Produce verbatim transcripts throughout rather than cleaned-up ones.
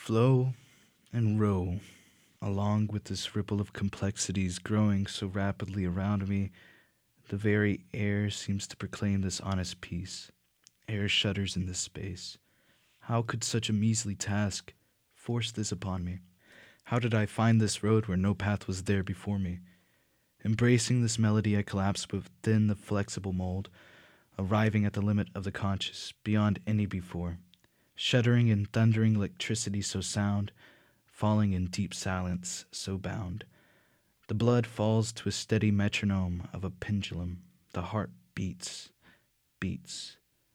flow and row along with this ripple of complexities growing so rapidly around me. The very air seems to proclaim this honest peace. Air shudders in this space. How could such a measly task force this upon me? How did I find this road where no path was there before me? Embracing this melody, I collapsed within the flexible mold, arriving at the limit of the conscious, beyond any before. Shuddering in thundering electricity so sound, falling in deep silence so bound. The blood falls to a steady metronome of a pendulum. The heart beats, beats,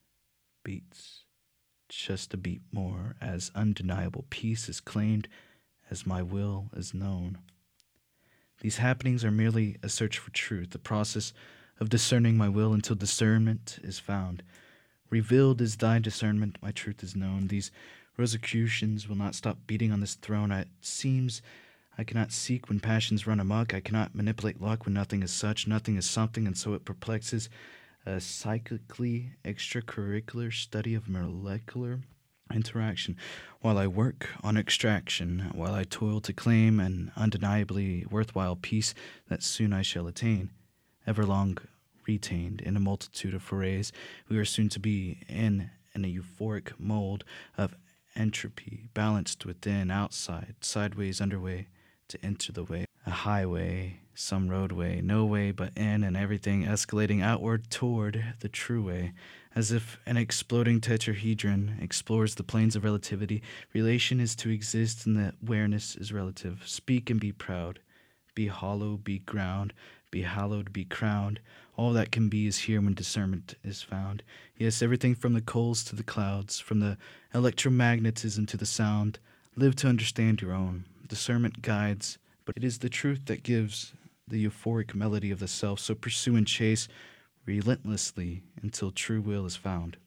beats. Just a beat more, as undeniable peace is claimed, as my will is known. These happenings are merely a search for truth, the process of discerning my will until discernment is found. Revealed is thy discernment, my truth is known. These Rosicrucians will not stop beating on this throne. It seems I cannot seek when passions run amok. I cannot manipulate luck when nothing is such, nothing is something, and so it perplexes. A cyclically extracurricular study of molecular interaction, while I work on extraction, while I toil to claim an undeniably worthwhile peace that soon I shall attain, everlong retained in a multitude of forays. We are soon to be in an euphoric mold of entropy, balanced within, outside, sideways, underway, to enter the way. A highway, some roadway, no way but in, and everything escalating outward toward the true way, as if an exploding tetrahedron explores the planes of relativity. Relation is to exist, and the awareness is relative. Speak and be proud. Be hollow, be ground. Be hallowed, be crowned. All that can be is here when discernment is found. Yes, everything from the coals to the clouds, from the electromagnetism to the sound. Live to understand your own. Discernment guides, but it is the truth that gives the euphoric melody of the self. So pursue and chase relentlessly until true will is found.